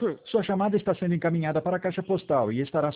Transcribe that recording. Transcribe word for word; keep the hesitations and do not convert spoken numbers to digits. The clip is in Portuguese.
Su- Sua chamada está sendo encaminhada para a caixa postal e estará